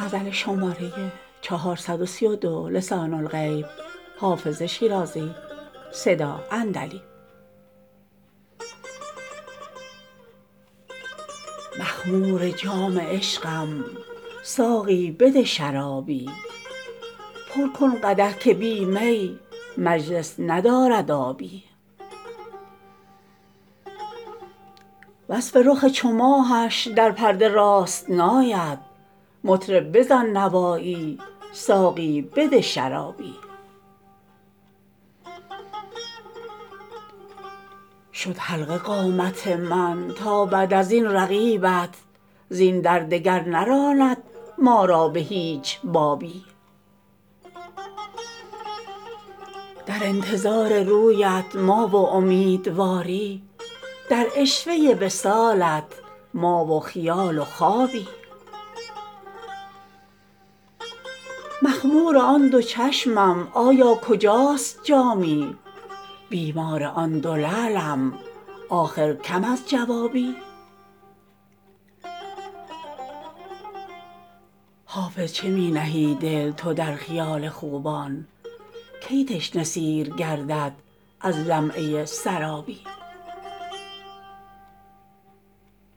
مخمور جام عشقم ساقی بده شرابی پر کن قدح که بی می مجلس ندارد آبی وصف رخ چو ماهش در پرده راست ناید مطرب بزن نوایی ساقی بده شرابی شد حلقه قامت من تا بعد ازین رقیبت زین در دگر نراند ما را به هیچ بابی در انتظار رویت ما و امیدواری در عشوه وصالت ما و خیال و خوابی مخمور آن دو چشمم آیا کجاست جامی بیمار آن دو لعلم آخر کم از جوابی حافظ چه می نهی دل تو در خیال خوبان کی تشنه سیر گردد از لمعه سرابی